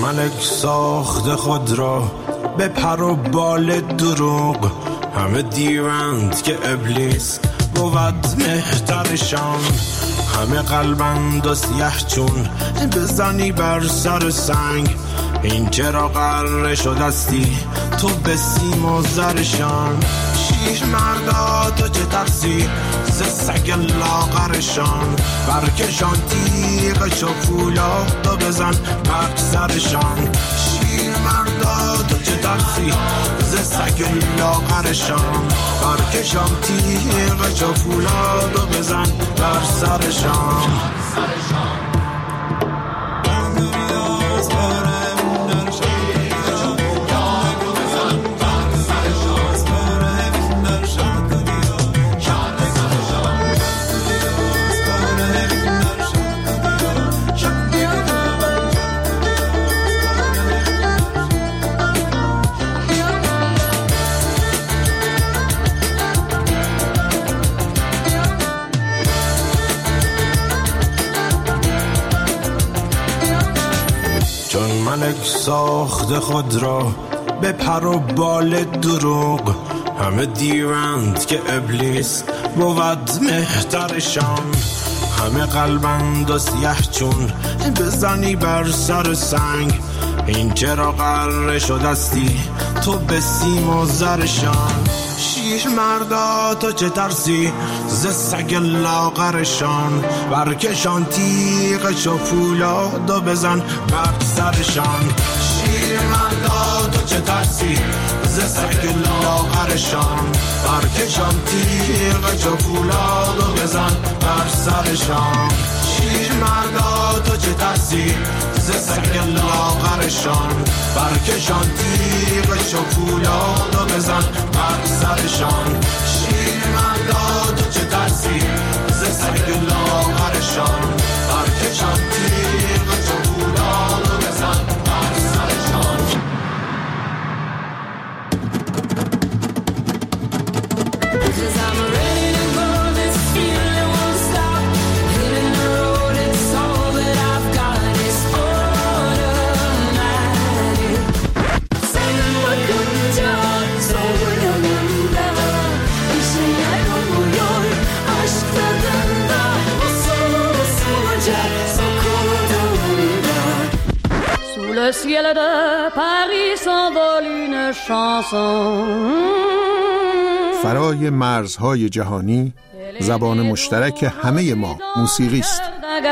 ملک ساخت خود را به پر و بال دروغ، همه دیوند که ابلیس بود مهترشان. همه قلبند و سیه چون بزنی بر سر سنگ، این چرا قره شدستی تو به سیم و زرشان. شیر مردا تو چه ترسی ز سگ لاغرشان، برکشان تیغش و فولاد و بزن بر سرشان. شیر مردا تو چه ترسی ز سگ لاغرشان، برکشان تیغش و فولاد و بزن بر سرشان. ملک ساخت خود را به پر و بال دروغ، همه دیوند که ابلیس بود مهترشان. همه قلبند و سیه چون بزنی بر سر سنگ، این چرا قره شدستی تو به سیم و زرشان. شیر مردا تو چه ترسی ز سگ لاغرشان، برکشان تیغش و فولاد و بزن بر سرشان. شیر مردا تو چه ترسی ز سگ لاغرشان، برکشان تیغش و فولاد و بزن بر سرشان. شیر مردا تو چه ترسی ز سگ لاغرشان، برکشان تیغش و فولاد و بزن بر سرشان. شیر مردا تو چه ترسی ز سگ لاغرشان، برکشان تیغش و فولاد و بزن بر سرشان. Le ciel de Paris s'envole une chanson. فرای مرزهای جهانی، زبان مشترک همه ما موسیقی است.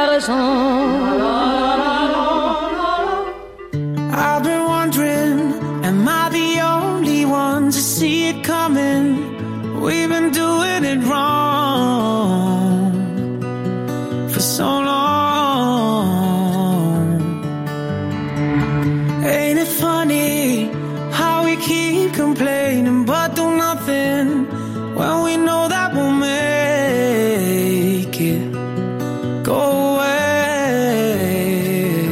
I've been wondering, am I the only one to see it coming? We've been doing it wrong for so long. Ain't it funny how we keep complaining but do nothing when we know that we'll make it go away?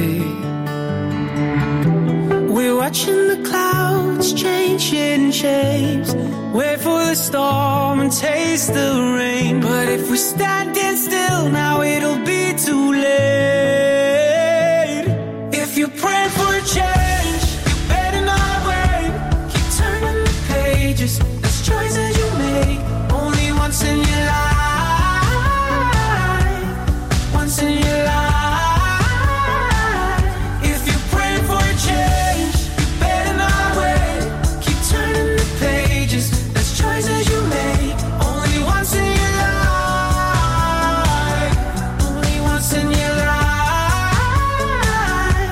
We're watching the clouds changing shapes, wait for the storm and taste the rain. But if we standing still now, it'll be too late. If you pray for a change, you better not wait. Keep turning the pages, there's choices you make only once in your life, once in your life. If you pray for a change, you better not wait. Keep turning the pages, there's choices you make only once in your life, only once in your life.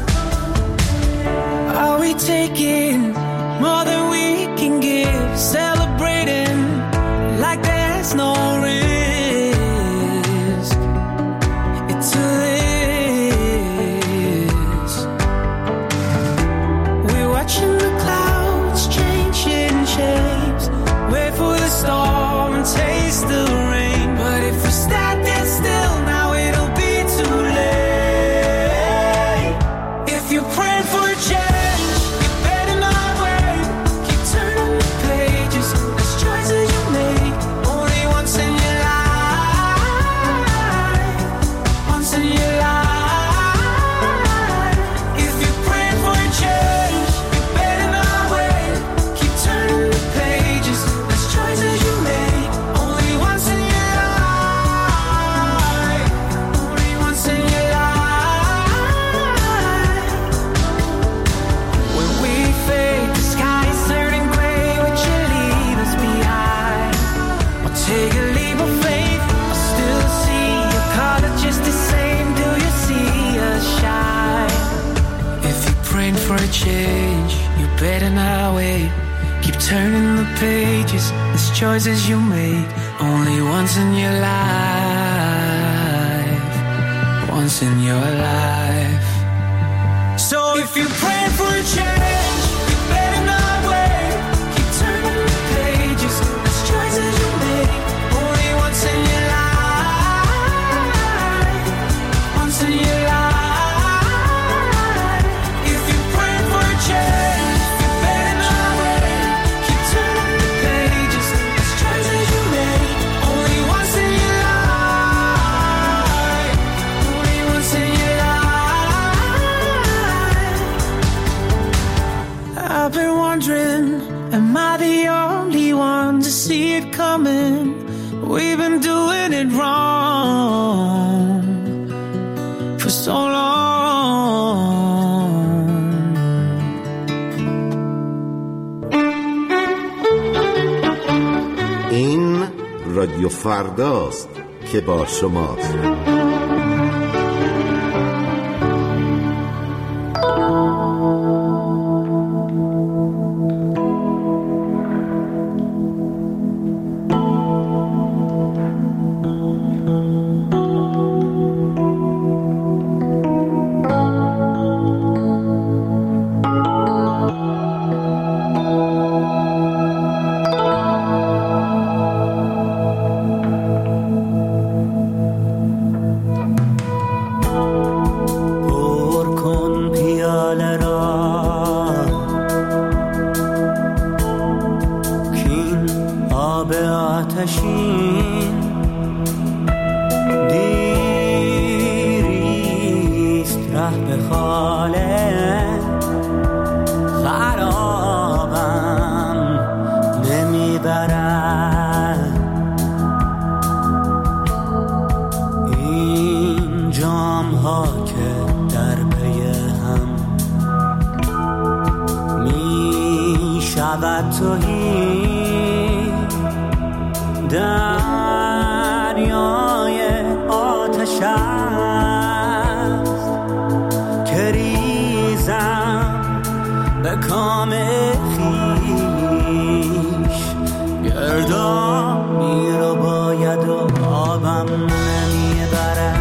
Are we taking more than we can give, celebrating like there's no risk to this? We're watching the clouds changing shapes, wait for the storm and taste the rain. But if we standing still now, it'll be too late. If you pray for a change, you better not wait. Keep turning the pages, there's choices you make only once in your life. take a leap of faith. I still see your color just the same. Do you see us shine? If you're praying for a change, you better not wait. Keep turning the pages. There's choices you make only once in your life. Once in your life. So if you're praying for a change, you better not wait. Keep turning the pages. There's choices you make only once in your life. Once in your life. If you're praying for a change, you better not wait. Keep turning the pages. There's choices you make only once in your life. Only once in your life. I've been wondering, am I the only one to see it coming? We've been doing it wrong for so long. این رادیو فرداست که با شماست. دریای آتش است که ریزم به کام خویش، گردانی رو باید و آبم نمیبرم.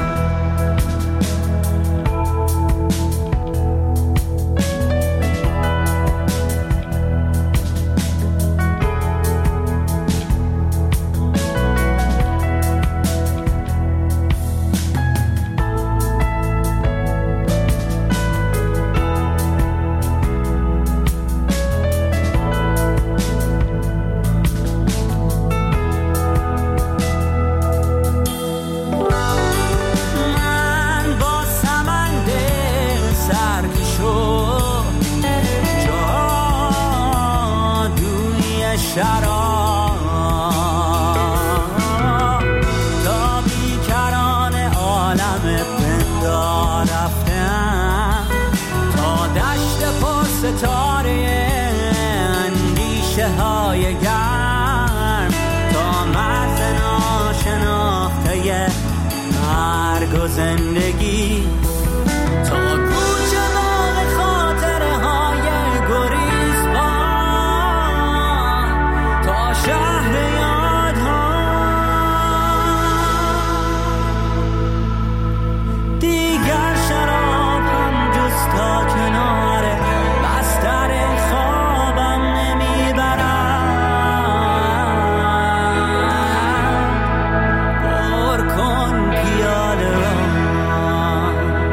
تا بیکران عالم پندا رفتم، تا دشت پر ستاره اندیشه های گرم، تا مرز ناشناخته مرگ و زندگی، تا کوچه باغ خاطره های گریزبان، تا شهر یادها. دیگر شراب هم جز تا کنار بستر خوابم نمیبرم. پر کن پیاله را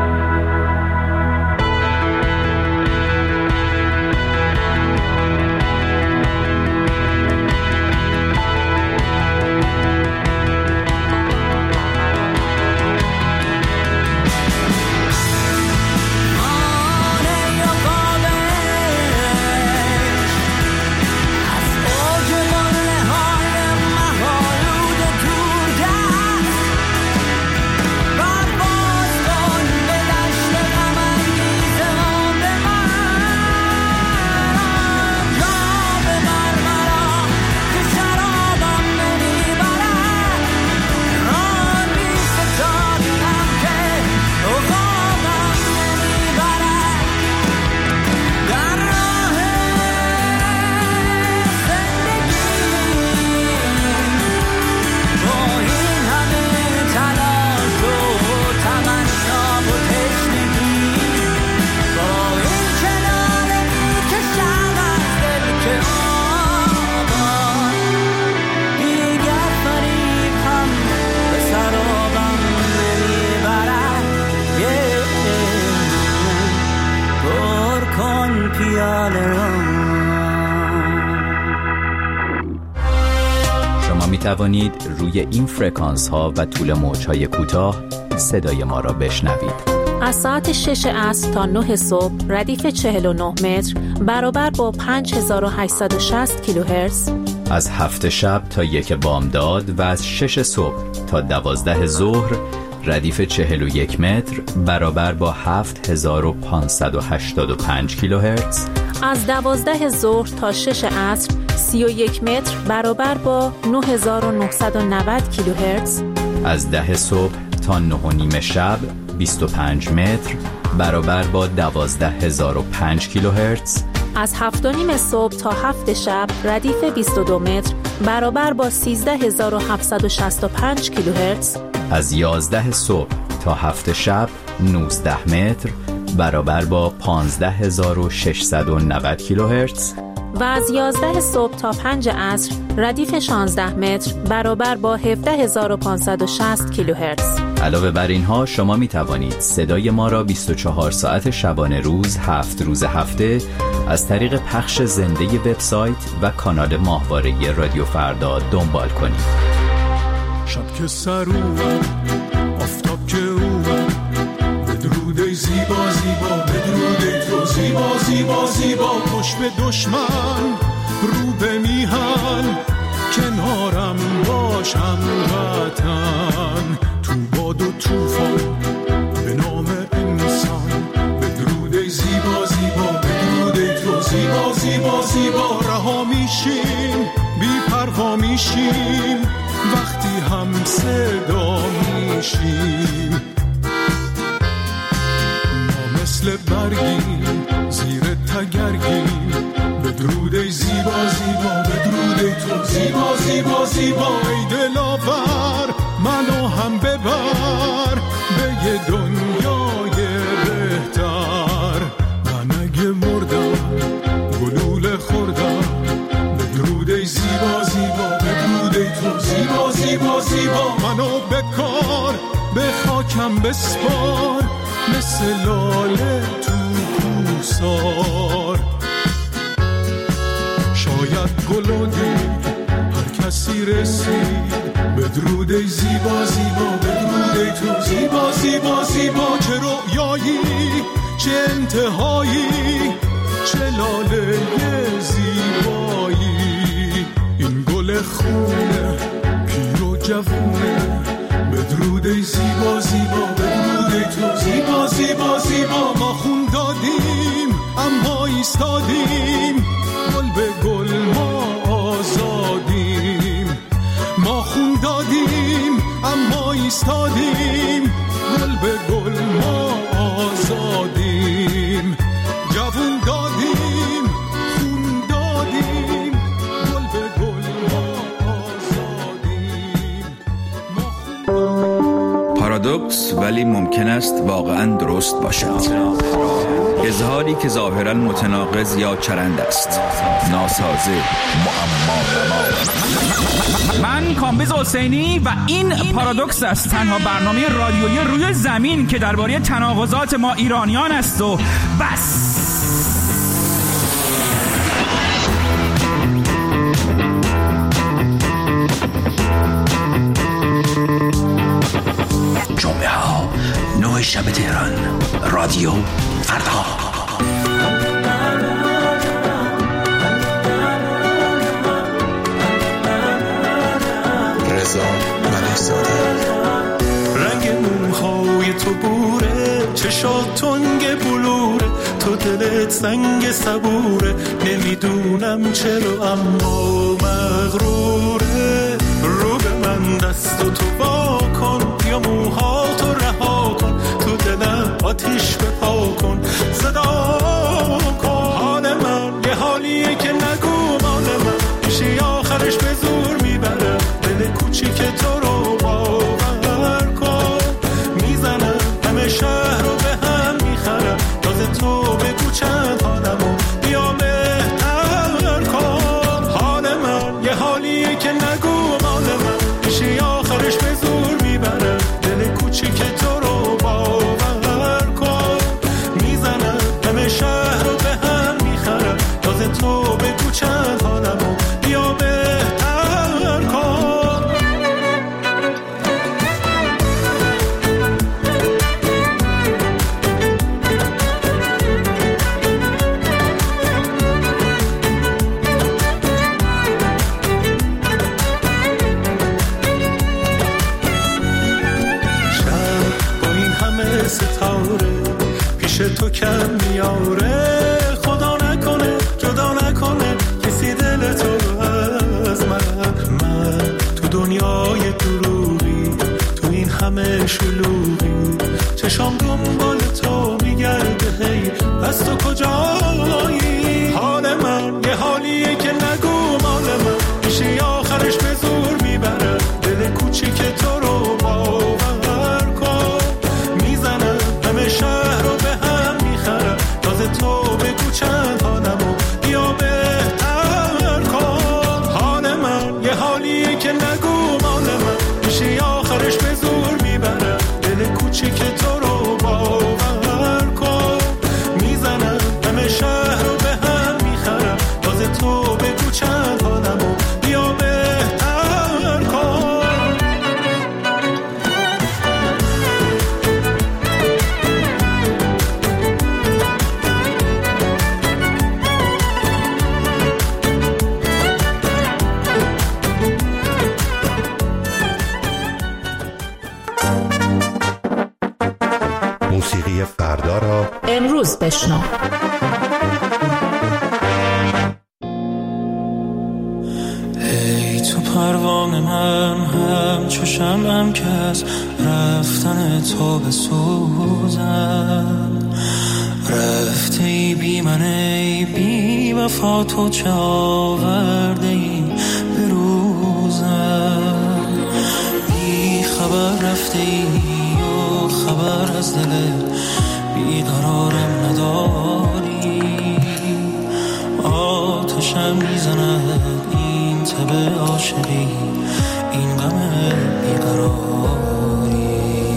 توانید روی این فرکانس ها و طول موج های کوتاه صدای ما را بشنوید. از ساعت 6 عصر تا 9 صبح ردیف 49 متر برابر با 5860 کیلوهرتز. از 7 شب تا 1 بامداد و از 6 صبح تا 12 ظهر ردیف 41 متر برابر با 7585 کیلوهرتز. از 12 ظهر تا 6 عصر 31 متر برابر با 9990 کیلوهرتز. از 10 صبح تا 9:30 شب 25 متر برابر با 12005 کیلوهرتز. از 7:30 صبح تا 7 شب ردیف 22 متر برابر با 13765 کیلوهرتز. از 11 صبح تا 7 شب 19 متر برابر با 15690 کیلوهرتز. و از 11 صبح تا 5 عصر ردیف 16 متر برابر با 17560 کیلوهرتز. علاوه بر اینها شما می توانید صدای ما را 24 ساعت شبانه روز 7 روز هفته از طریق پخش زنده وبسایت و کانال ماهواره رادیو فردا دنبال کنید. شب که سر اومد آفتاب که اومد بدرود زیبا زیبا بدرود تو زیبا زیبا زیبا پشت به دشمن رو به میهن کنارم باشم وطن تو باد و توفان به نام انسان بدرود زیبا زیبا بدرود تو زیبا زیبا زیبا رها میشیم بی پروا میشیم وقتی هم صدا میشیم ما مثل برگیم زیر تگرگیم بدرود زیبا زیبا بدرود تو زیبا زیبا زیبا ای دلاور منو هم ببر به یه دنیای بهتر من اگه مردم گلوله خوردم بدرود زیبا زیبا بدرود تو زیبا زیبا زیبا منو بکار به خاکم بسپار مثل لاله تو کوسار شاید گلودی هر کسی رسید بدرود زیبا زیبا بدرود تو زیبا زیبا زیبا چه رویایی چه انتهایی چه لاله زیبایی این گل خونه پیر و جوونه بدرود زیبا زیبا بدرود تو زیبا زیبا زیبا ما خون دادیم اما ایستادیم گل به گل ما آزادیم ما خون دادیم اما ایستادیم گل به گل ما آزادیم جوون دادیم خون دادیم گل به گل ما آزادیم پارادوکس ولی ممکن است واقعا درست باشد. اظهاری که ظاهرا متناقض یا چرند است. ناسازه معما. من کامبیز حسینی و این پارادوکس است، تنها برنامه رادیویی روی زمین که درباره تناقضات ما ایرانیان است و بس. جمعه ها 9 شب تهران رادیو فردا. رضا ملک‌زاده. رنگ موهای تو بوره، چشات تنگ بلوره، تو دلت سنگ صبوره، نمیدونم چرا اما مغروره. رو به من دست و تو با کن، یا موهاتو رها کن، تو دلم آتیش بپا کن، صدا کن. حال من یه حالیه که نگو مال من، میشه آخرش به زور میبره، دل کوچیک تو رو باور کن. میزنم همه شهر رو به هم میخرم، راز تو بگو چند حالمو بیا بهتر کن. حال من یه حالیه که نگو مال من، میشه آخرش به زور تو کم میاره. خدا نکنه جدا نکنه کسی دل تو از من تو دنیای دروغی، تو این همه شلوغی، چشام دنبال تو میگرده هی از تو کجایی. حال من یه حالیه که نگو مال من، میشه آخرش به زور میبره دل کوچیک تو رو باور کن. میزنم همه شهر رو به هم میخرم، تازه تو بگو چند حالمو بیا بهتر کن. حال من یه حالیه که نگو مال من، میشه آخرش به زور میبره دل کوچیک تو رو باور کن. میزنم همه شهر رو به هم میخرم، تازه تو بگو چند حالمو بیا بهتر کن. موسیقی فردا را امروز بشنو. ای تو پروانه من همچو شمعم که از رفتن تو بسوزم. رفته ای بی من ای بی وفا، تو چه آورده ای به روزم. بی خبر رفته ای و خبر از دل بیقرارم نداری. آتشم میزند این تب عاشقی، این غم بیقراری.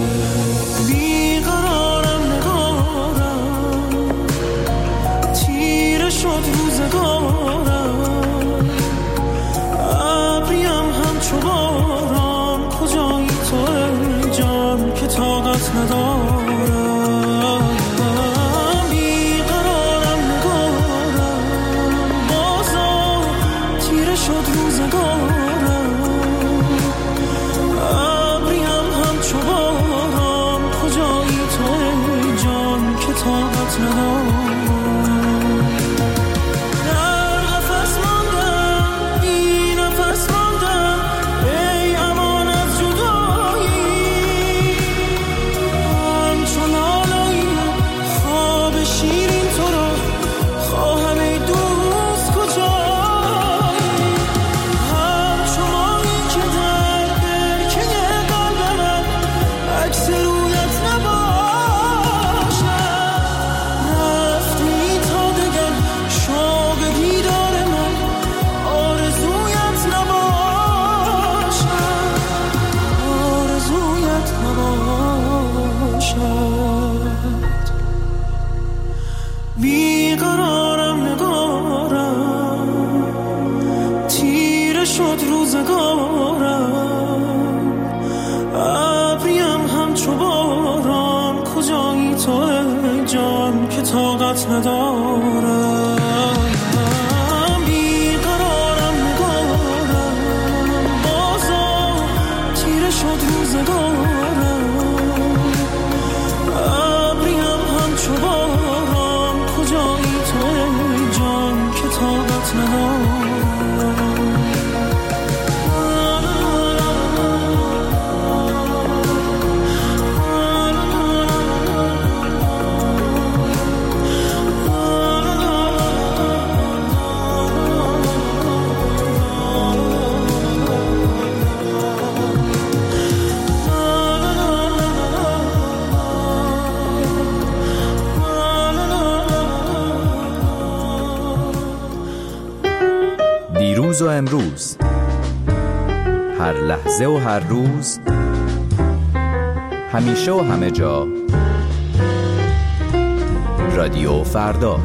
بیقرارم نگارم، تیره شد روزگارم. ابریم همچو باران، کجایی تو ای جان که طاقت ندارم. بیقرارم نگارم، بازا تیره شد روزگارم. ابریم همچو باران، کجایی تو ای جان که طاقت ندارم. بیقرارم نگارم، تیره شد روزگارم. ابریم همچو باران، کجایی تو ای جان که طاقت ندارم. بیقرارم نگارم، بازا تیره شد روزگارم. ابریم همچو باران، کجایی تو ای جان که طاقت ندارم. دیروز و امروز، هر لحظه و هر روز، همیشه و همه جا، رادیو فردا.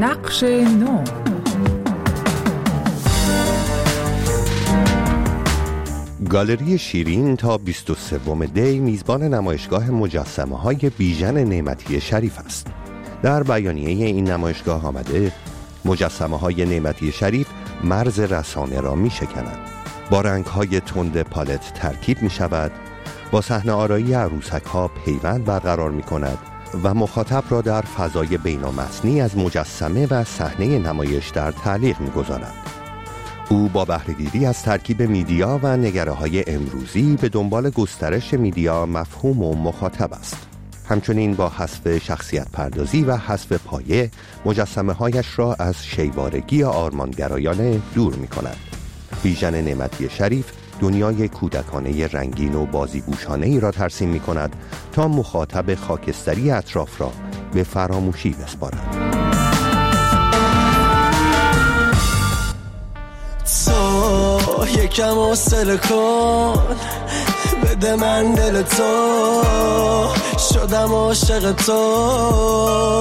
نقش نو. گالری شیرین تا 23 دی میزبان نمایشگاه مجسمه‌های بیژن نعمتی شریف است. در بیانیه این نمایشگاه آمده مجسمه‌های نعمتی شریف مرز رسانه را می‌شکنند. با رنگ‌های تند پالت ترکیب می‌شود، با صحنه آرایی عروسک‌ها پیوند برقرار می‌کند و مخاطب را در فضای بین‌المصنی از مجسمه و صحنه نمایش در تعلیق می‌گذارد. او با بهره‌گیری از ترکیب میدیا و نگره‌های امروزی به دنبال گسترش میدیا مفهوم و مخاطب است. همچنین با حذف شخصیت پردازی و حذف پایه مجسمه‌هایش را از شیوارگی آرمانگرایانه دور می‌کند. بیژن نعمتی شریف دنیای کودکانه رنگین و بازیگوشانه‌ای را ترسیم می‌کند تا مخاطب خاکستری اطراف را به فراموشی بسپارد. تو یکم حوصله کن، بده من دل تو، شدم عاشق تو.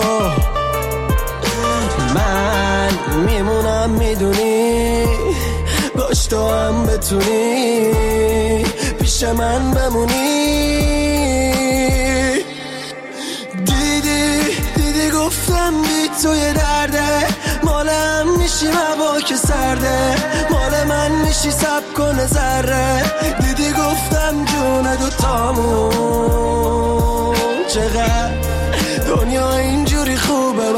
من میمونم میدونی، باش تو هم بتونی پیش من بمونی. دیدی گفتم بی توی درده، مالم میشی هوا که سرده، مال من میشی سب کنه ذره. دیدی گفتم جون دوتامون چقدر دنیا اینجوری خوبه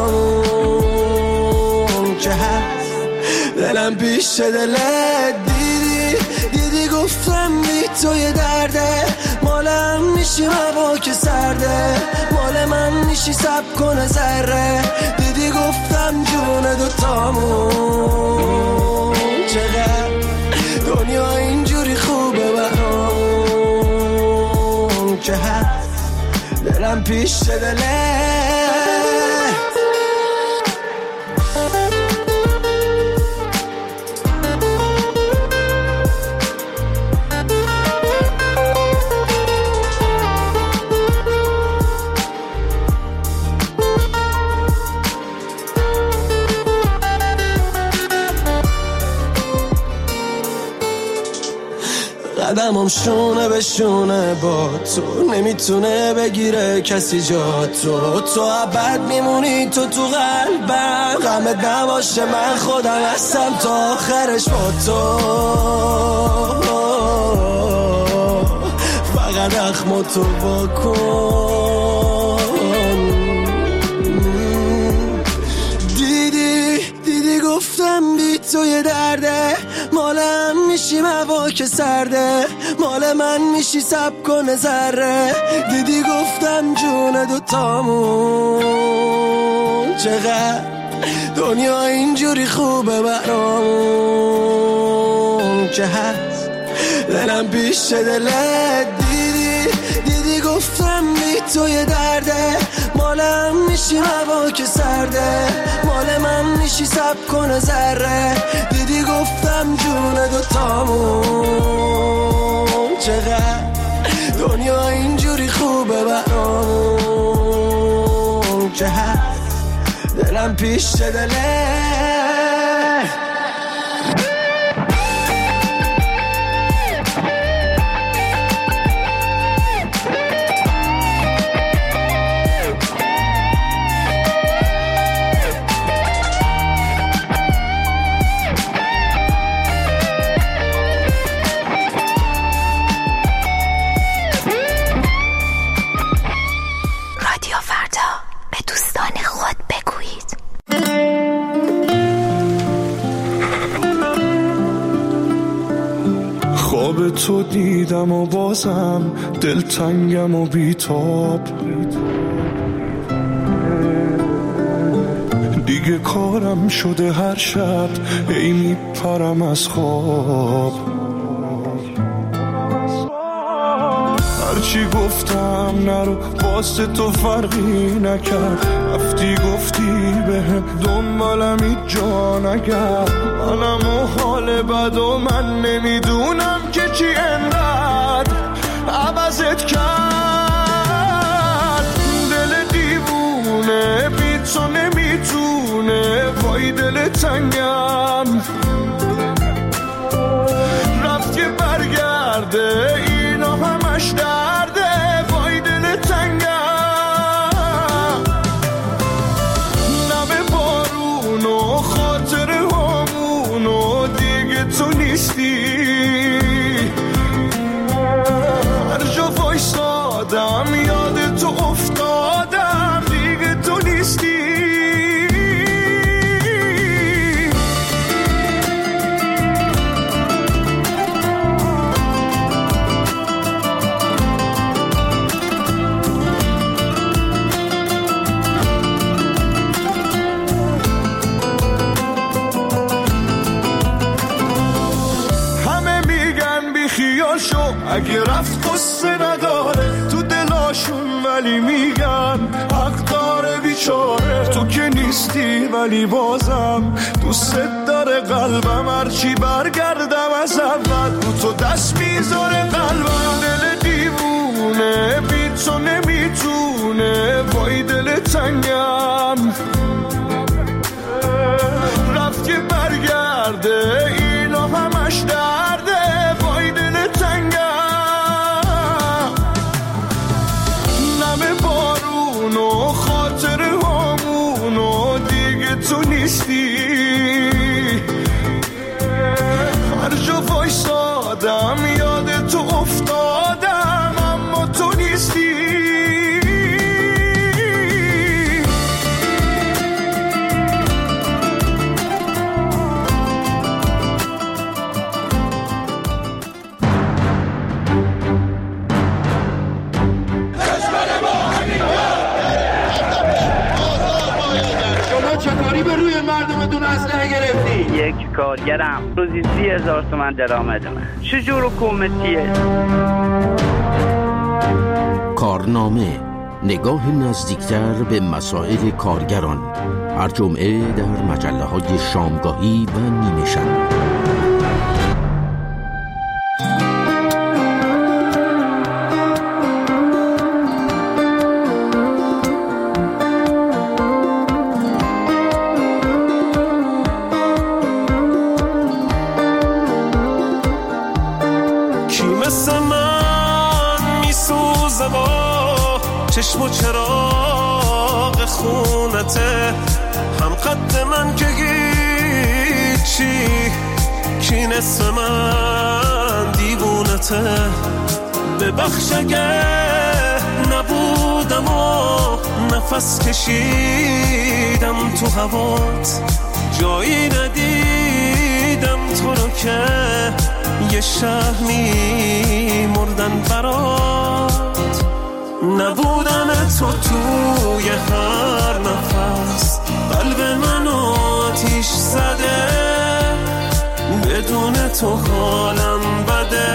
برامون که هست دلم پیش دلت. دیدی گفتم بی توی درده، مالم میشی هوا که سرده، مال من میشی سب کنه ذره. دیدی گفتم جون دوتامون چقدر دنیا اینجوری خوبه برامون که هست دلم پیش دلت. قدمم شونه به شونه با تو، نمیتونه بگیره کسی جا تو. تو ابد میمونی تو قلبم، غمت نباشه من خودم هستم تا آخرش با تو. فقط اخمو تو بکن. دیدی گفتم بی توی درده، مالم میشی هوا که سرده، مال من میشی سب کنه ذره. دیدی گفتم جون دوتامون چقدر دنیا اینجوری خوبه برامون که هست دلم پیش دلت. دیدی گفتم بی توی درده، مالم میشی هوا که سرده، مال من میشی سب کنه ذره. دیدی گفتم جون دوتامون چقدر دنیا اینجوری خوبه برامون که هست دلم پیش دلت. تو دیدم و بازم دلتنگم و بیتاب، دیگه کارم شده هر شب ای میپرم از خواب. هرچی گفتم نرو واسه تو فرقی نکرد، رفتی گفتی بهم دنبالم هیچ جا نگرد. منم و حال بد و من نمیدونم که چی انقدر عوضت کرد. دل دیوونه بی تو نمیتونه تنگم رفت که برگرده اینا همش درده وای دل تنگم نم بارون و خاطر همون و دیگه تو نیستی هر جا وایسادم یاد تو افتادم دیگه تو نیستی اگه رفت قصه نداره تو دلاشون ولی میگن حق داره بیچاره تو که نیستی ولی بازم دوست داره قلبم هرچی برگردم از اول رو تو دست میذاره قلبم دل دیوونه بی تو نمیتونه وای دل تنگم رفت که برگرده اینا همش درده وای دل تنگم و خاطر همون و دیگه تو نیستی هر جا وایسادم یاد تو افتادم اما تو نیستی یک کارگرم روزی 30,000 تومان درآمد من چجور حکومتیه؟ کارنامه نگاه نزدیکتر به مسائل کارگران هر جمعه در مجله‌های شامگاهی و نیمه شب. چشم و چراغ خونته هم قد من که هیچی کی نصف من دیوونته ببخش اگه نبودم و نفس کشیدم تو هوات جایی ندیدم تو رو که یه شهر می‌مردن برات نبودن تو توی هر نفس قلب من آتیش زده بدون تو حالم بده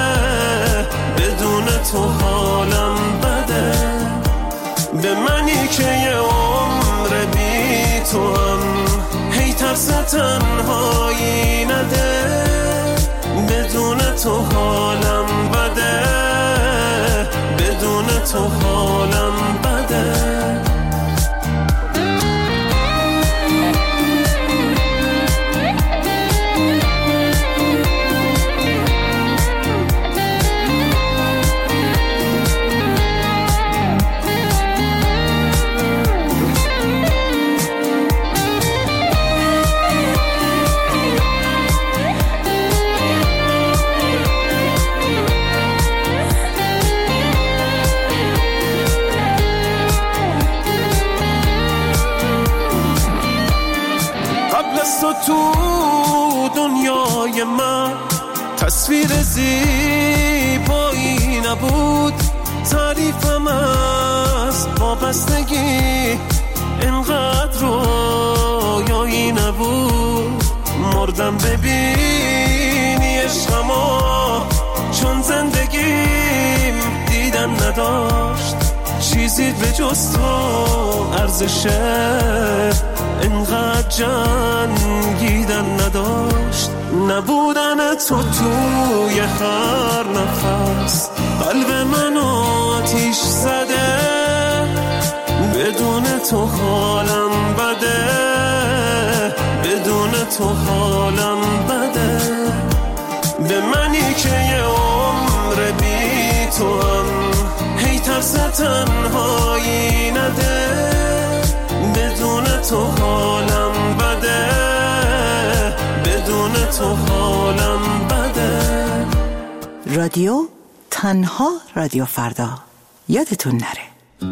بدون تو حالم بده به منی که یه عمر بی تو هم هی ترس تنهایی نده بدون تو حالم بده بدون تو حالم بده تو دنیای من تصویر زیبایی نبود تعریفم از وابستگی انقدر رویایی نبود مردم ببینی عشقمو چون زندگیم دیدن نداشت چیزی به جز تو ارزشه انقدر جنگیدن نداشت نبودن تو توی هر نفس قلب من آتیش زده بدون تو حالم بده بدون تو حالم بده، به منی که یه عمر بی تو هم هی ترس تنهایی نده، بدون تو حالم بده، بدون تو حالم بده. رادیو تنها رادیو فردا، یادتون نره.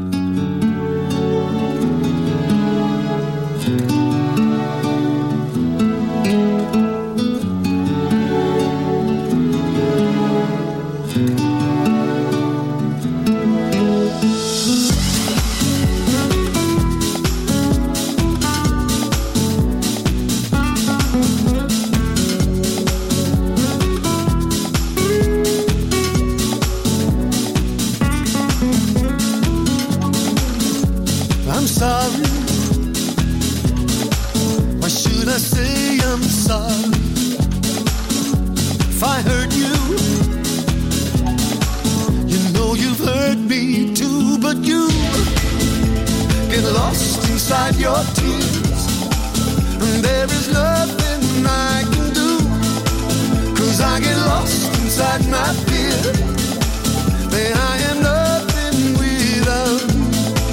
Your tears, and there is nothing I can do, 'cause I get lost inside my fear, then I am nothing without you.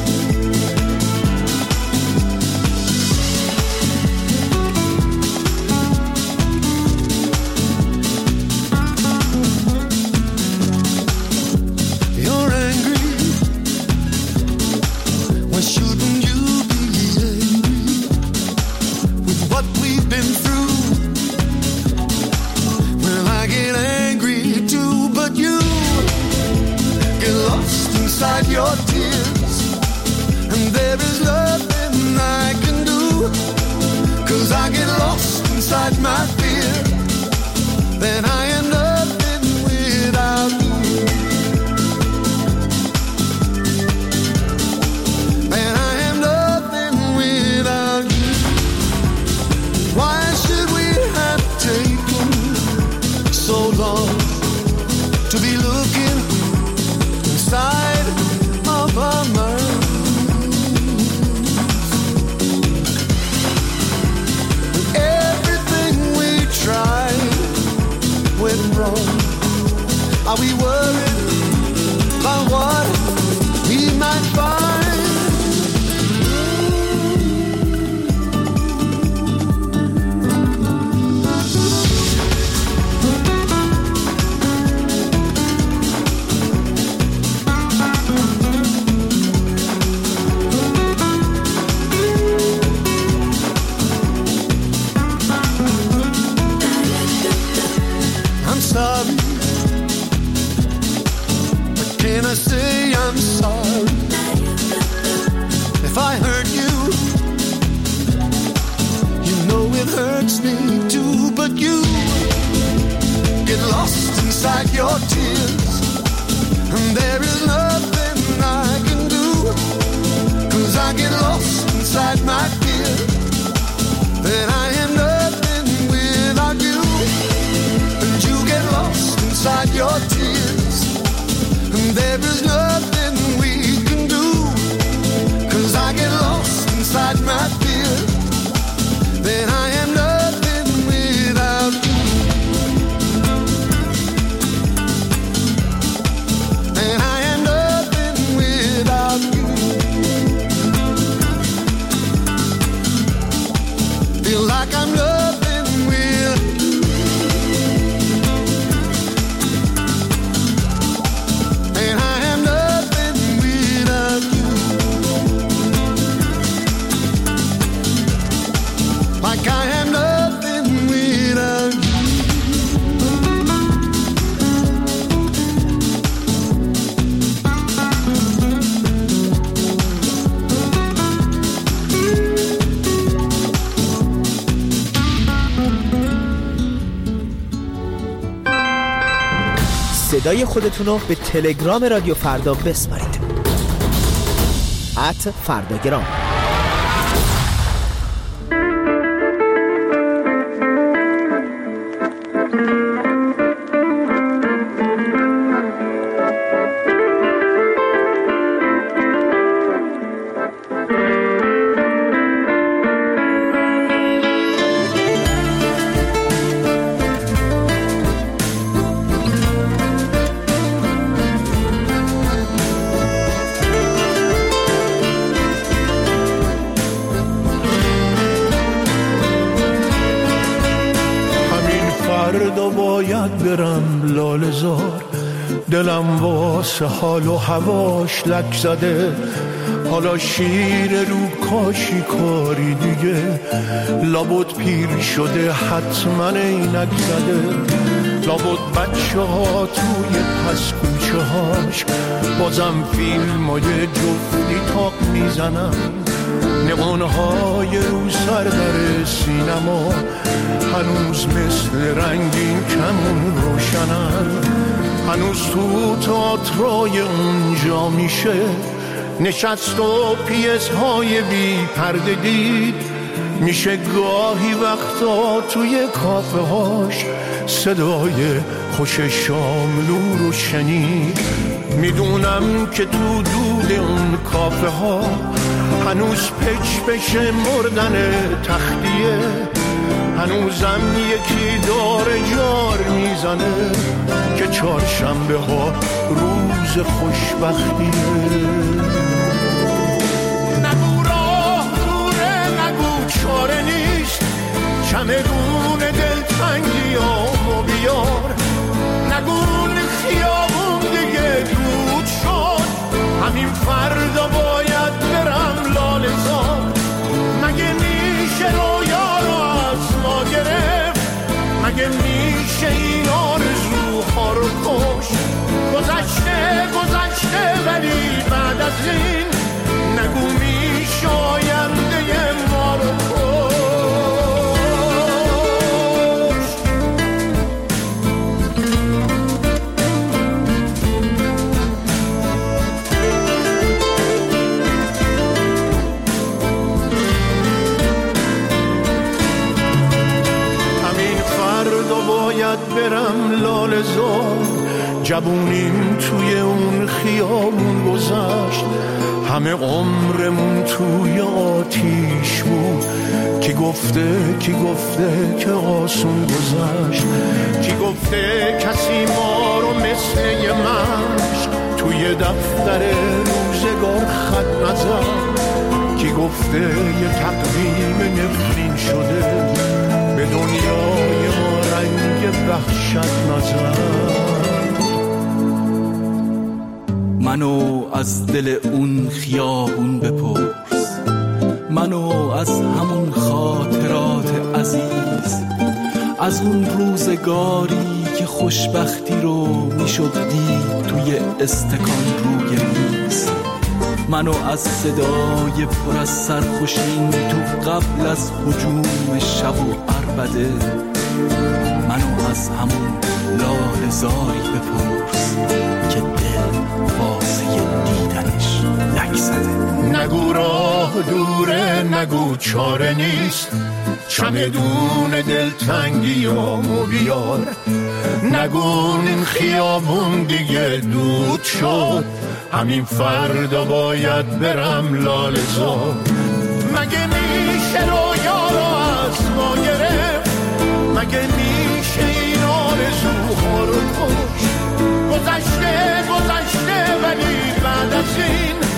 You're angry, why shouldn't you been through? Well, I get angry too, but you get lost inside your tears, and there is nothing I can do, 'cause I get lost inside my fear, then I am nothing without you. And I am nothing without you. Why should we have taken so long to be looking inside of our minds? When everything we tried went wrong, are we worried about what we might find? I say I'm sorry if I hurt you. You know it hurts me too, but you get lost inside your tears, and there is nothing I can do, 'cause I get lost inside my fear, then I am nothing without you, and you get lost inside your tears, and there is nothing we can do, 'cause I get lost inside my fear, then I am nothing without you, and I am nothing without you. Feel like I'm nothing without you. Like I am nothing without you. صدای خودتون رو به تلگرام رادیو فردا بسپارید. @فرداگرام. باید برم لاله زار. دلم واسه حال و هواش لک زده، حالا شیر رو کاشی کاری دیگه. لابد پیر شده حتما اینک زده، لابد بچه ها توی پس کوچه هاش بازم فیلم های جفتی تاق میزنن. نقانهای رو سر در سینما هنوز مثل رنگین کمون روشنن. هنوز تو تئاترای اونجا میشه نشست و پیس‌های بی پرده دید. میشه گاهی وقتا توی کافه هاش صدای خوش شاملو رو شنید. میدونم که تو دود اون کافه ها هنوز پچ بشه مردن تختیه. هنوزم یکی داره جار میزنه که چهارشنبه ها روز خوشبختیه. نگو راه دوره، نگو چاره نیست، چمدون دلتنگی آمو بیار. نگو خیابون دیگه دود شد، همین فردا باید برم لاله زار. مگه میشه رویا رو از ما گرفت؟ مگه میشه این آرزوها رو کشت؟ گذشته ولی بعد از این نگو میشه آینده ما رو کشت. باید برم لاله زار. جوونیم توی اون خیابون گذشت، همه عمرمون توی آتیش بود. کی گفته که آسون گذشت؟ کی گفته کسی ما رو مثل یه مشت توی دفتر روزگار خط نزد؟ کی گفته یه تقویم نفرین شده به دنیای ما رنگ وحشت نزد؟ منو از دل اون خیابون بپرس، منو از همون خاطرات عزیز، از اون روزگاری که خوشبختی رو میشد دید توی استکان روی میز. منو از صدای پر از سرخوشین تو قبل از هجوم شب و عربده، منو از همون لاله زاری بپرس که دل واسه دیدنش لک زده. نگو راه دوره، نگو چاره نیست، چمدون دلتنگی آمو بیار. نگو این خیابون دیگه دود شد، همین فردا باید برم لاله زار. مگه میشه رویا رو از ما گرفت؟ مگه میشه این آرزوها رو کشت؟ گذشته ولی بعد از این